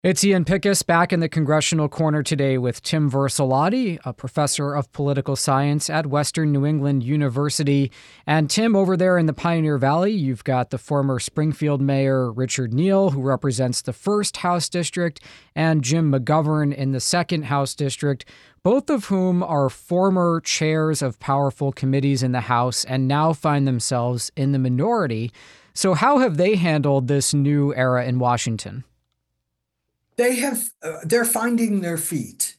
It's Ian Pickus back in the Congressional Corner today with Tim Versalati, a professor of political science at Western New England University. And Tim, over there in the Pioneer Valley, you've got the former Springfield Mayor Richard Neal, who represents the 1st House District, and Jim McGovern in the 2nd House District, both of whom are former chairs of powerful committees in the House and now find themselves in the minority. So how have they handled this new era in Washington? They're finding their feet.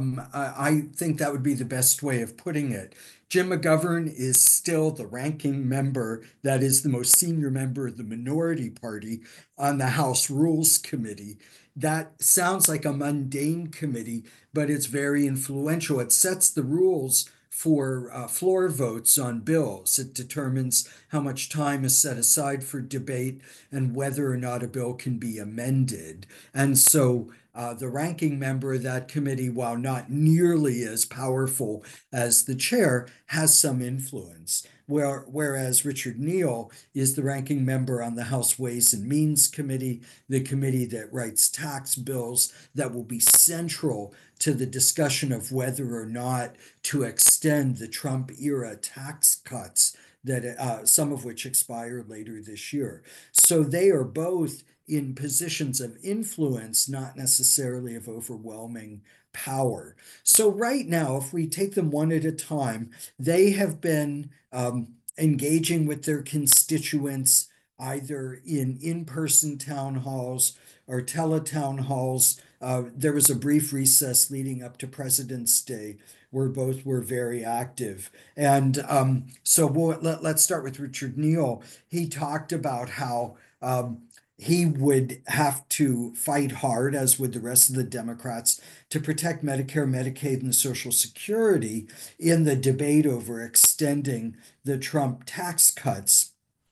I think that would be the best way of putting it. Jim McGovern is still the ranking member, that is the most senior member of the minority party on the House Rules Committee. That sounds like a mundane committee, but it's very influential. It sets the rules for floor votes on bills. It determines how much time is set aside for debate and whether or not a bill can be amended. And so the ranking member of that committee, while not nearly as powerful as the chair, has some influence. Whereas Richard Neal is the ranking member on the House Ways and Means Committee, the committee that writes tax bills that will be central to the discussion of whether or not to extend the Trump era tax cuts that some of which expire later this year. So they are both in positions of influence, not necessarily of overwhelming power. So right now, if we take them one at a time, they have been engaging with their constituents either in-person town halls or teletown halls. There was a brief recess leading up to President's Day where both were very active. And let's start with Richard Neal. He talked about how he would have to fight hard, as would the rest of the Democrats, to protect Medicare, Medicaid, and Social Security in the debate over extending the Trump tax cuts.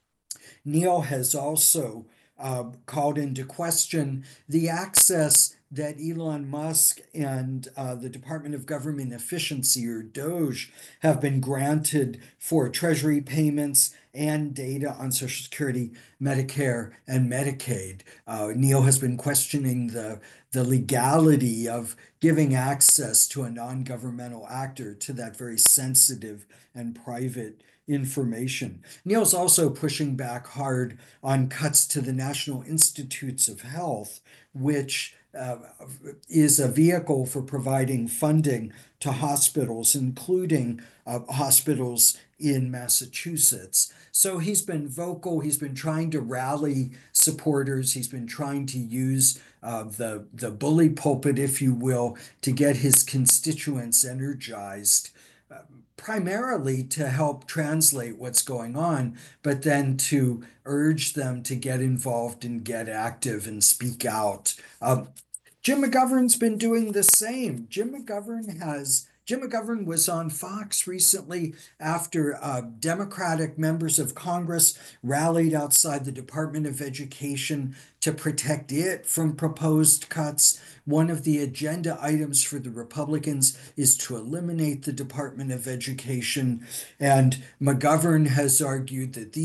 Neal has also called into question the access that Elon Musk and the Department of Government Efficiency, or DOGE, have been granted for Treasury payments and data on Social Security, Medicare, and Medicaid. Neal has been questioning the legality of giving access to a non-governmental actor to that very sensitive and private information. Neal's also pushing back hard on cuts to the National Institutes of Health, which is a vehicle for providing funding to hospitals, including hospitals in Massachusetts. So he's been vocal. He's been trying to rally supporters. He's been trying to use the bully pulpit, if you will, to get his constituents energized, primarily to help translate what's going on, but then to urge them to get involved and get active and speak out. Jim McGovern's been doing the same. Jim McGovern was on Fox recently after Democratic members of Congress rallied outside the Department of Education to protect it from proposed cuts. One of the agenda items for the Republicans is to eliminate the Department of Education. And McGovern has argued that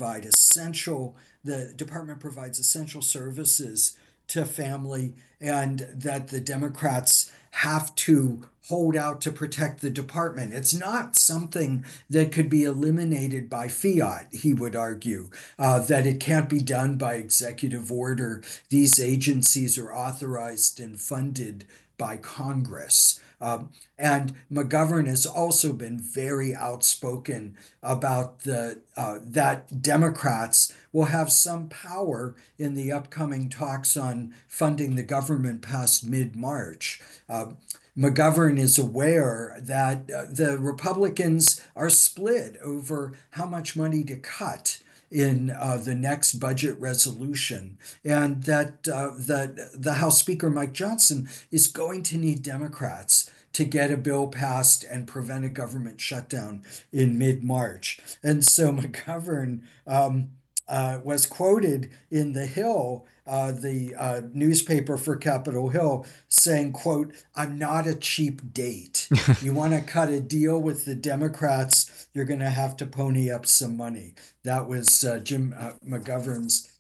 the department provides essential services to family, and that the Democrats have to hold out to protect the department. It's not something that could be eliminated by fiat, he would argue, that it can't be done by executive order. These agencies are authorized and funded by Congress. And McGovern has also been very outspoken about that Democrats will have some power in the upcoming talks on funding the government past mid-March. McGovern is aware that the Republicans are split over how much money to cut in the next budget resolution, and that the House Speaker, Mike Johnson, is going to need Democrats to get a bill passed and prevent a government shutdown in mid-March. And so McGovern was quoted in The Hill, the newspaper for Capitol Hill, saying, quote, "I'm not a cheap date. You want to cut a deal with the Democrats, you're going to have to pony up some money." That was Jim McGovern's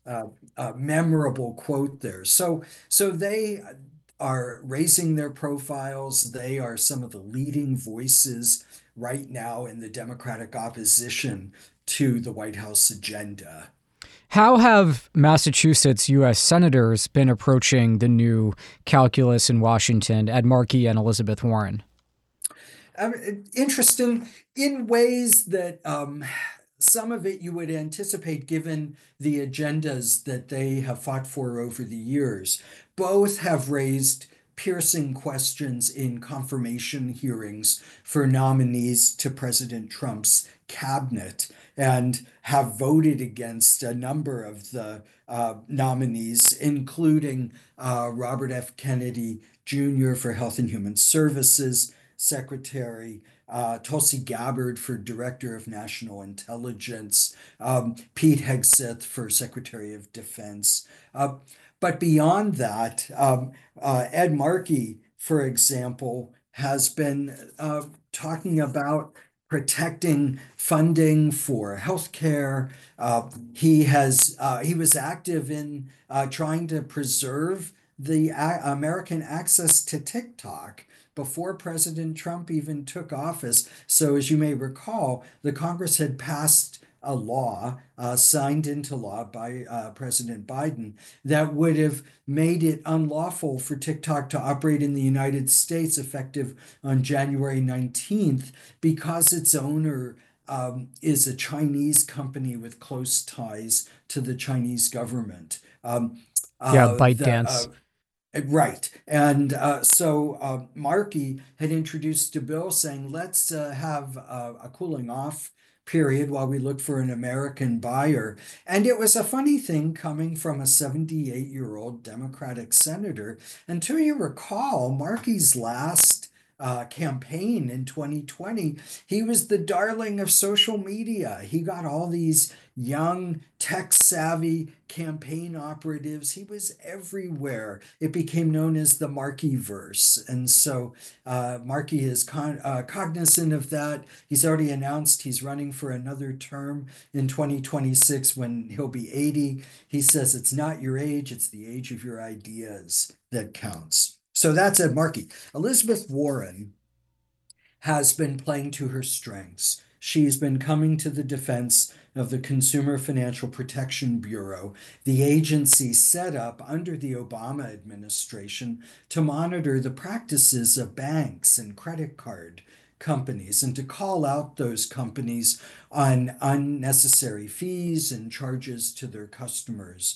memorable quote there. So they are raising their profiles. They are some of the leading voices right now in the Democratic opposition to the White House agenda. How have Massachusetts U.S. senators been approaching the new calculus in Washington, Ed Markey and Elizabeth Warren? Interesting in ways that some of it you would anticipate given the agendas that they have fought for over the years. Both have raised piercing questions in confirmation hearings for nominees to President Trump's cabinet and have voted against a number of the nominees, including Robert F. Kennedy Jr. for Health and Human Services Secretary, Tulsi Gabbard for Director of National Intelligence, Pete Hegseth for Secretary of Defense. But beyond that, Ed Markey, for example, has been talking about protecting funding for healthcare. He was active in trying to preserve the American access to TikTok before President Trump even took office. So, as you may recall, the Congress had passed a law, signed into law by President Biden, that would have made it unlawful for TikTok to operate in the United States effective on January 19th because its owner is a Chinese company with close ties to the Chinese government. ByteDance. Right. And so Markey had introduced a bill saying, let's have a cooling off period while we look for an American buyer. And it was a funny thing coming from a 78-year-old Democratic senator. Until you recall, Markey's last campaign in 2020, he was the darling of social media. He got all these young, tech-savvy campaign operatives. He was everywhere. It became known as the Markeyverse. And so Markey is cognizant of that. He's already announced he's running for another term in 2026 when he'll be 80. He says it's not your age, it's the age of your ideas that counts. So that's Ed Markey. Elizabeth Warren has been playing to her strengths. She's been coming to the defense of the Consumer Financial Protection Bureau, the agency set up under the Obama administration to monitor the practices of banks and credit card companies and to call out those companies on unnecessary fees and charges to their customers.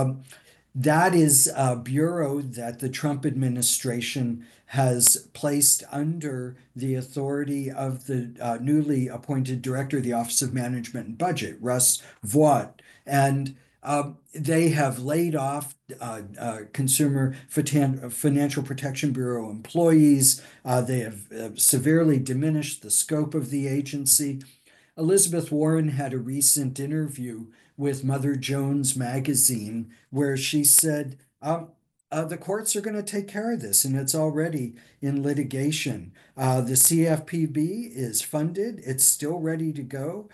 That is a bureau that the Trump administration has placed under the authority of the newly appointed director of the Office of Management and Budget, Russ Vought. And they have laid off Consumer Financial Protection Bureau employees. They have severely diminished the scope of the agency. Elizabeth Warren had a recent interview with Mother Jones magazine where she said, the courts are going to take care of this, and it's already in litigation. The CFPB is funded, it's still ready to go,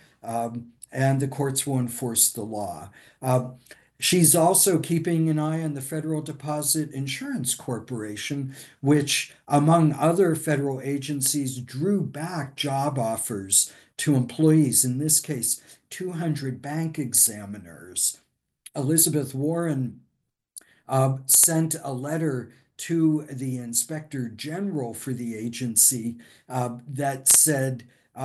and the courts will enforce the law. She's also keeping an eye on the Federal Deposit Insurance Corporation, which, among other federal agencies, drew back job offers to employees, in this case, 200 bank examiners. Elizabeth Warren sent a letter to the Inspector General for the agency that said,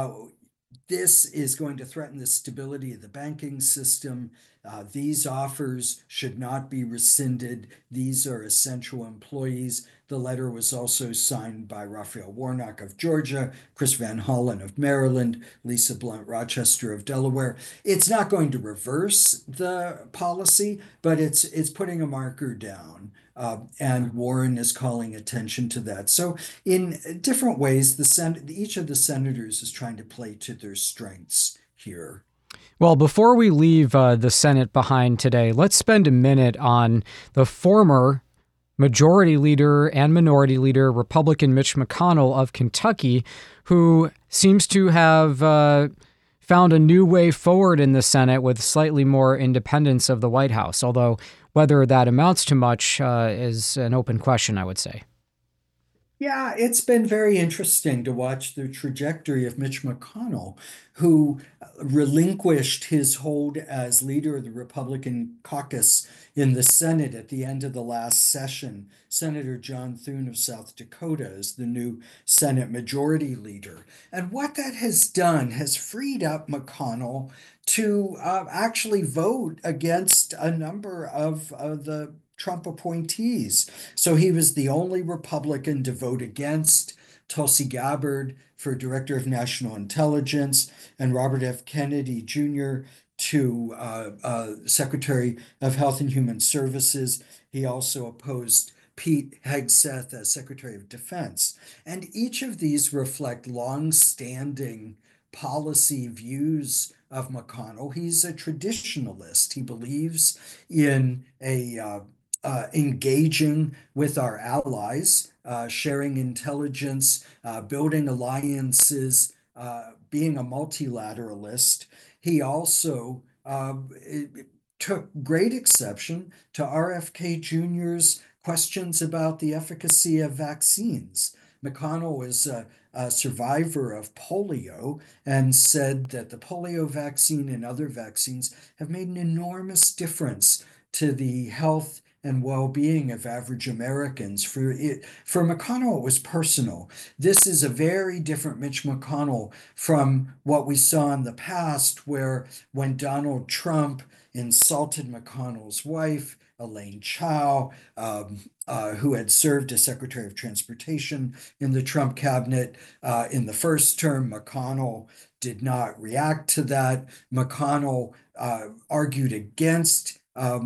this is going to threaten the stability of the banking system. These offers should not be rescinded. These are essential employees. The letter was also signed by Raphael Warnock of Georgia, Chris Van Hollen of Maryland, Lisa Blunt Rochester of Delaware. It's not going to reverse the policy, but it's putting a marker down. And Warren is calling attention to that. So in different ways, each of the senators is trying to play to their strengths here. Well, before we leave the Senate behind today, let's spend a minute on the former Majority Leader and Minority Leader, Republican Mitch McConnell of Kentucky, who seems to have found a new way forward in the Senate with slightly more independence of the White House, although whether that amounts to much is an open question, I would say. Yeah, it's been very interesting to watch the trajectory of Mitch McConnell, who relinquished his hold as leader of the Republican caucus in the Senate at the end of the last session. Senator John Thune of South Dakota is the new Senate Majority Leader. And what that has done has freed up McConnell to actually vote against a number of the Trump appointees. So he was the only Republican to vote against Tulsi Gabbard for Director of National Intelligence and Robert F. Kennedy Jr. to Secretary of Health and Human Services. He also opposed Pete Hegseth as Secretary of Defense. And each of these reflect long-standing policy views of McConnell. He's a traditionalist. He believes in engaging with our allies, sharing intelligence, building alliances, being a multilateralist. He also took great exception to RFK Jr.'s questions about the efficacy of vaccines. McConnell is a survivor of polio and said that the polio vaccine and other vaccines have made an enormous difference to the health and well-being of average Americans. For McConnell, it was personal. This is a very different Mitch McConnell from what we saw in the past, where when Donald Trump insulted McConnell's wife, Elaine Chao, who had served as Secretary of Transportation in the Trump cabinet in the first term, McConnell did not react to that. McConnell argued against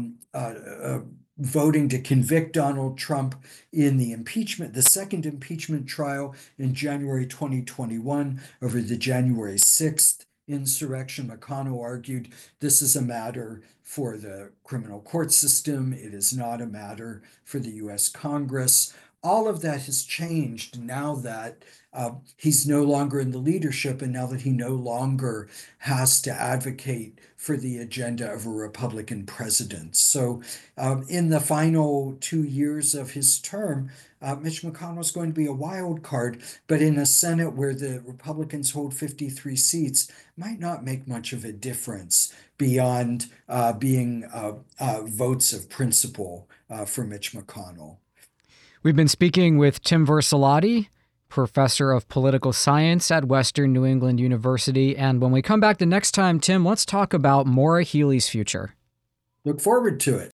voting to convict Donald Trump in the second impeachment trial in January 2021 over the January 6th insurrection. McConnell argued this is a matter for the criminal court system. It is not a matter for the US Congress. All of that has changed now that he's no longer in the leadership, and now that he no longer has to advocate for the agenda of a Republican president. So in the final 2 years of his term, Mitch McConnell is going to be a wild card, but in a Senate where the Republicans hold 53 seats, might not make much of a difference beyond being votes of principle for Mitch McConnell. We've been speaking with Tim Versalati, professor of political science at Western New England University. And when we come back the next time, Tim, let's talk about Maura Healey's future. Look forward to it.